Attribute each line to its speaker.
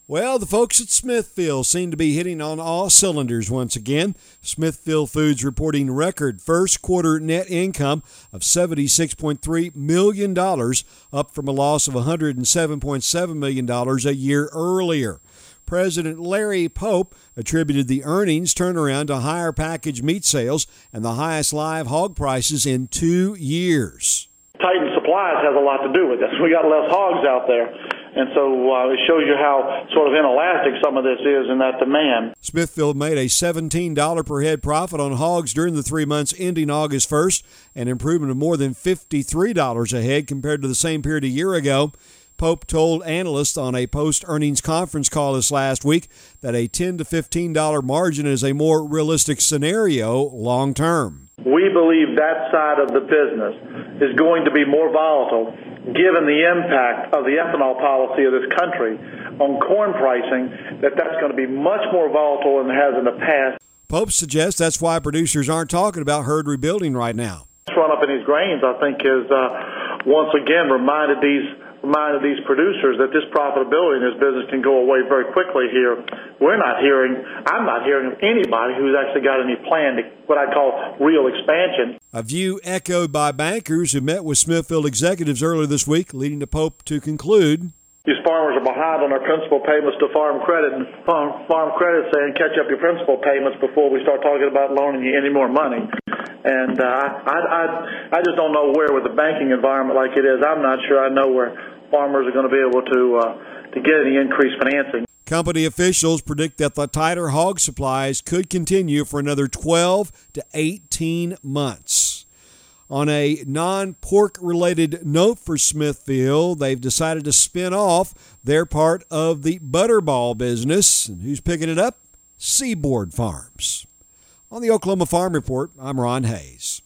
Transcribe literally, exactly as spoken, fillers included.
Speaker 1: Well, the folks at Smithfield seem to be hitting on all cylinders once again. Smithfield Foods reporting record first quarter net income of seventy-six point three million dollars, up from a loss of one hundred seven point seven million dollars a year earlier. President Larry Pope attributed the earnings turnaround to higher packaged meat sales and the highest live hog prices in two years.
Speaker 2: Tightened supplies has a lot to do with this. We got less hogs out there. And so uh, it shows you how sort of inelastic some of this is in that demand.
Speaker 1: Smithfield made a seventeen dollars per head profit on hogs during the three months ending August first, an improvement of more than fifty-three dollars a head compared to the same period a year ago. Pope told analysts on a post-earnings conference call this last week that a ten to fifteen dollars margin is a more realistic scenario long term.
Speaker 2: We believe that side of the business is going to be more volatile given the impact of the ethanol policy of this country on corn pricing, that that's going to be much more volatile than it has in the past.
Speaker 1: Pope suggests that's why producers aren't talking about herd rebuilding right now.
Speaker 2: This run up in these grains, I think, has uh, once again reminded these reminded these producers that this profitability in this business can go away very quickly here. We're not hearing, I'm not hearing of anybody who's actually got any plan to what I call real expansion.
Speaker 1: A view echoed by bankers who met with Smithfield executives earlier this week, leading to Pope to conclude,
Speaker 2: these farmers are behind on their principal payments to Farm Credit, and Farm, farm Credit saying catch up your principal payments before we start talking about loaning you any more money. And uh, I, I, I just don't know where with the banking environment like it is. I'm not sure I know where farmers are going to be able to uh, to get any increased financing.
Speaker 1: Company officials predict that the tighter hog supplies could continue for another twelve to eighteen months. On a non-pork related note for Smithfield, they've decided to spin off their part of the Butterball business. And who's picking it up? Seaboard Farms. On the Oklahoma Farm Report, I'm Ron Hayes.